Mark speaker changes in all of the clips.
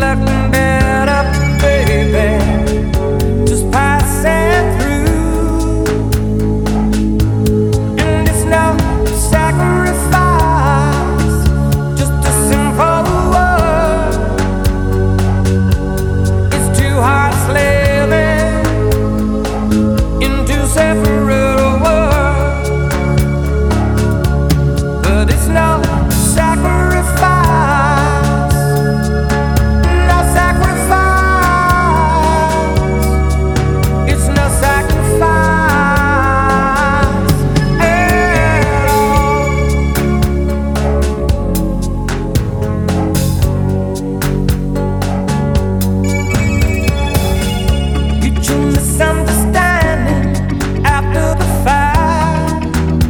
Speaker 1: looking better, baby, just passing through. And it's no sacrifice, just a simple word. It's two hearts living in two separate worlds, but it's no sacrifice. Misunderstanding after the fact,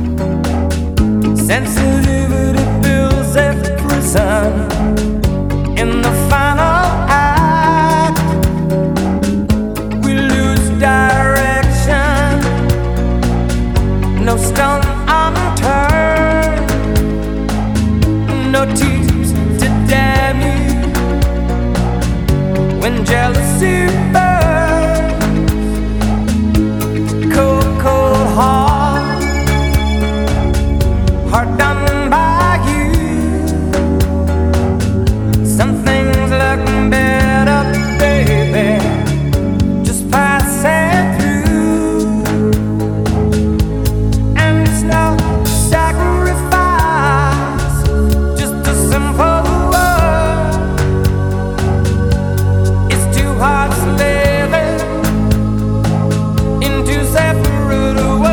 Speaker 1: sensitivity builds every prison. In the final act, we lose direction, no stone unturned, no tears to damn you when jealousy burns. Heart done by you. Some things look better, baby, just passing through. And it's no sacrifice, just a simple word. It's two hearts living in two separate worlds.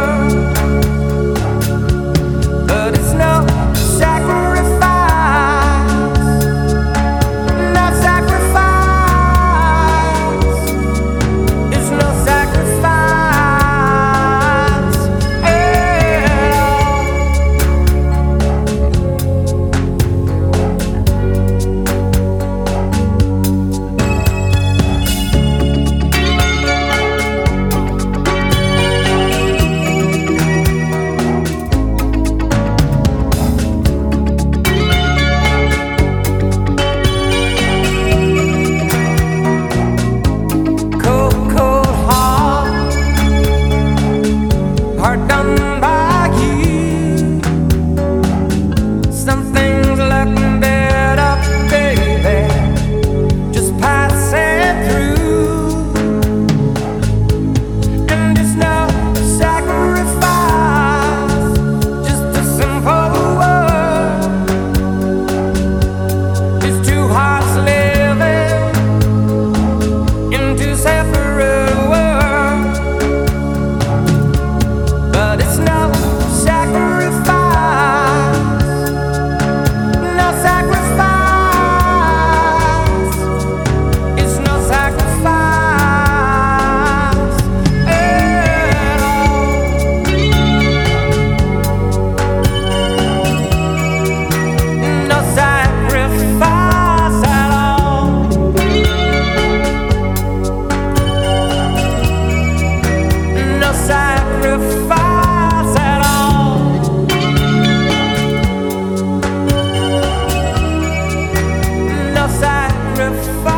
Speaker 1: Sacrifice at all. No sacrifice.